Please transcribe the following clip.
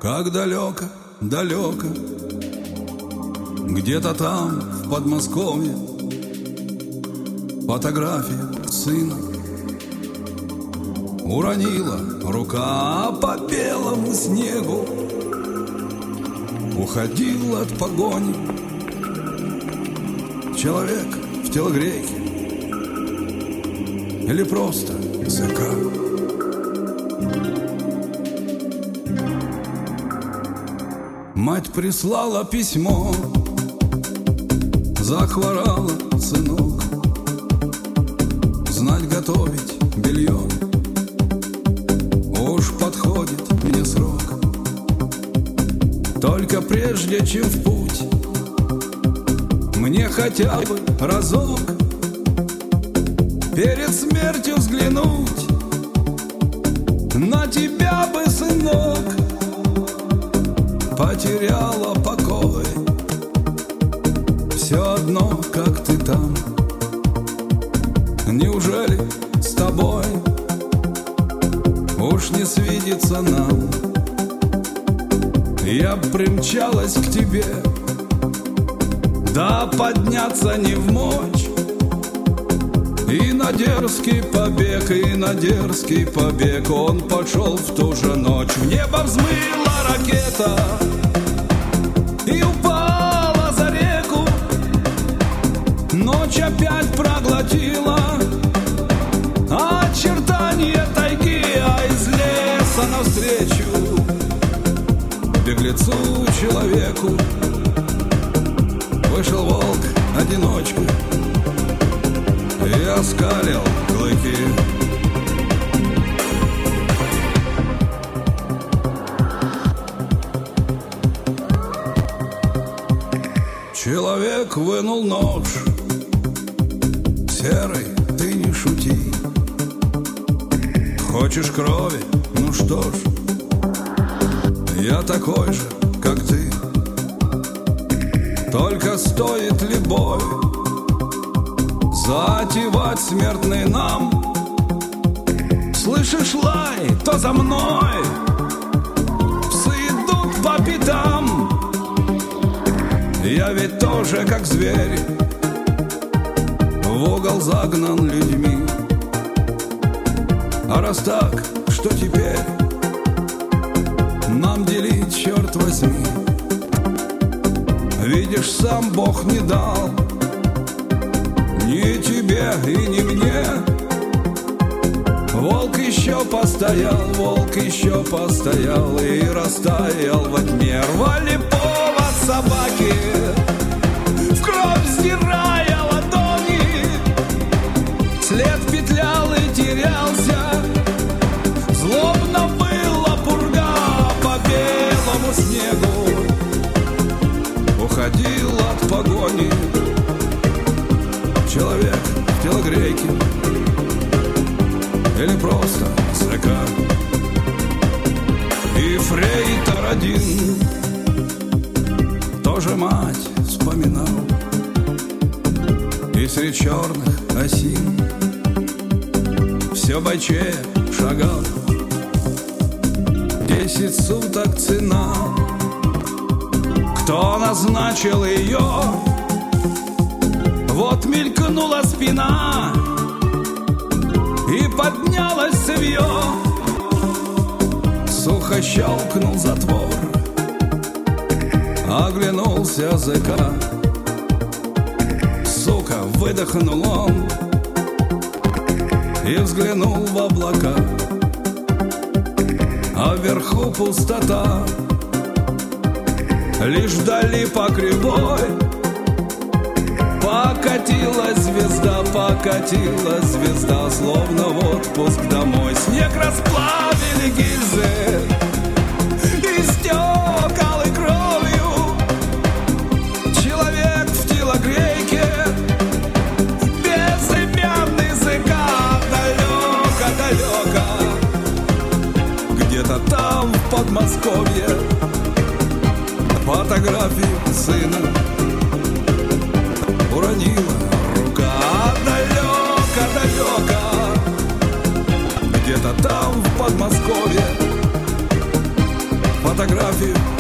Как далеко, далеко, где-то там, в Подмосковье, фотография сына уронила рука по белому снегу. Уходил от погони человек в телогрейке или просто ЗК. Мать прислала письмо, захворала, сынок, знать готовить белье, уж подходит мне срок. Только прежде чем в путь, мне хотя бы разок перед смертью взглянуть на тебя бы, сынок. Потеряла покой, все одно, как ты там. Неужели с тобой уж не свидится нам? Я примчалась к тебе, да подняться не вмочь. И на дерзкий побег он пошел в ту же ночь. В небо взмыла ракета и упала за реку. Ночь опять проглотила очертания тайги, а из леса навстречу беглецу человеку вышел волк-одиночка и оскалил клыки. Человек вынул нож. Серый, ты не шути. Хочешь крови? Ну что ж, я такой же, как ты. Только стоит ли бой затевать смертный нам? Слышишь лай, то за мной псы идут по пятам. Я ведь тоже как зверь, в угол загнан людьми. А раз так, что теперь нам делить, черт возьми? Видишь, сам Бог не дал ни тебе и ни мне. Волк еще постоял и растаял во тьме. Рвали повод собаки, в кровь сдирая ладони. След петлял и терялся, злобно была пурга по белому снегу. Уходил от погони человек в телогрейке или просто ЗК. И фрейтор один тоже мать вспоминал, и средь черных осин все бойчее шагал. 10 суток цена, кто назначил ее? Вот мелькнула спина и поднялось цевье. Сухо щелкнул затвор, оглянулся ЗК. Сука, выдохнул он и взглянул в облака. А вверху пустота, лишь вдали по кривой покатилась звезда, словно в отпуск домой. Снег расплавили гильзы, истекал и кровью. Человек в телогрейке, безымянный ЗК. Далеко, где-то там в Подмосковье, фотографии сына уронила рука. Далеко, где-то там в Подмосковье, фотографию